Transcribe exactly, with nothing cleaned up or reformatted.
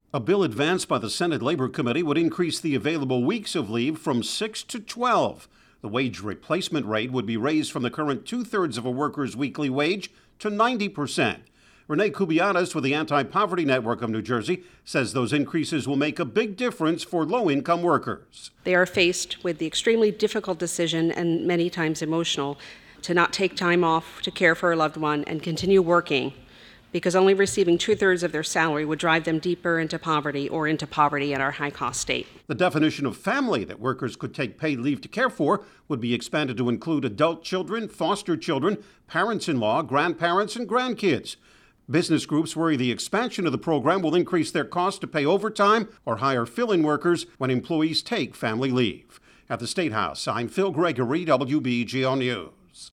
A bill advanced by the Senate Labor Committee would increase the available weeks of leave from six to twelve. The wage replacement rate would be raised from the current two-thirds of a worker's weekly wage to ninety percent. Renee Kubianis with the Anti-Poverty Network of New Jersey says those increases will make a big difference for low-income workers. They are faced with the extremely difficult decision, and many times emotional, to not take time off to care for a loved one and continue working, because only receiving two-thirds of their salary would drive them deeper into poverty or into poverty in our high-cost state. The definition of family that workers could take paid leave to care for would be expanded to include adult children, foster children, parents-in-law, grandparents, and grandkids. Business groups worry the expansion of the program will increase their cost to pay overtime or hire fill-in workers when employees take family leave. At the State House, I'm Phil Gregory, W B G O News.